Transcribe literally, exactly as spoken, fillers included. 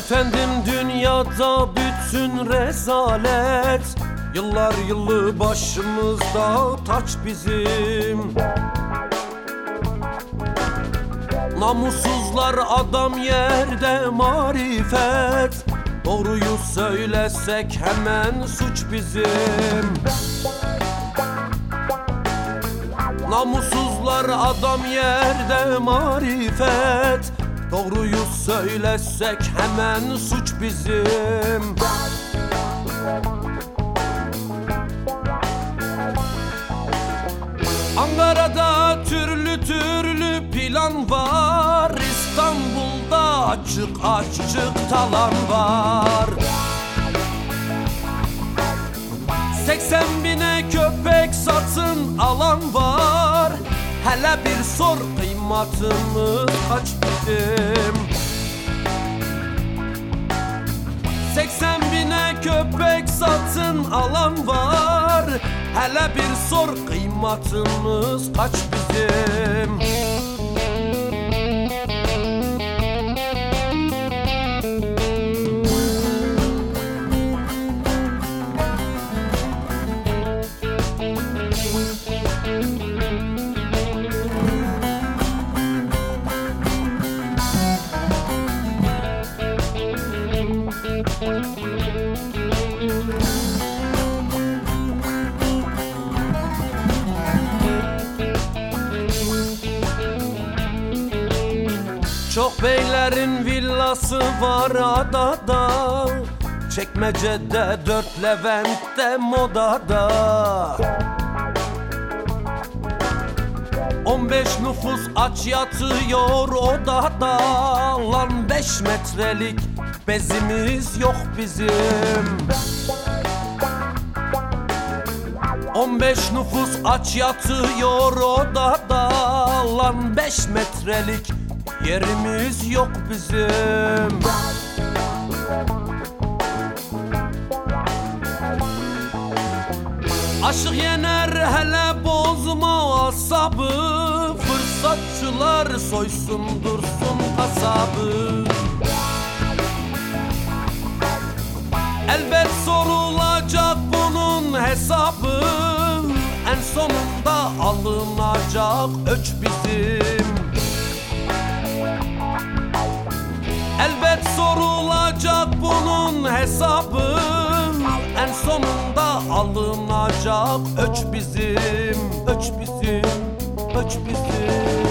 Efendim dünyada bütün rezalet, yıllar yılı başımızda taç bizim. Namussuzlar adam yerde marifet, doğruyu söylesek hemen suç bizim. Namussuzlar adam yerde marifet, doğruyu söylesek hemen suç bizim. Ankara'da türlü türlü plan var, İstanbul'da açık açık talan var. Seksen bine köpek satın alan var, hele bir sor kıymatımız kaç bizim. Seksen bine köpek satın alan var, hele bir sor kıymatımız kaç bizim. Çok beylerin villası var adada, Çekmece'de dört Levent'te modada. On beş nüfus aç yatıyor odada, lan beş metrelik bezimiz yok bizim. On beş nüfus aç yatıyor odada, lan beş metrelik yerimiz yok bizim. Aşık yener hele bozma asabı, fırsatçılar soysun dursun kasabı. Elbet sorulacak bunun hesabı, en sonunda alınacak öç bizim. Elbet sorulacak bunun hesabı, en sonunda alınacak öç bizim, öç bizim, öç bizim.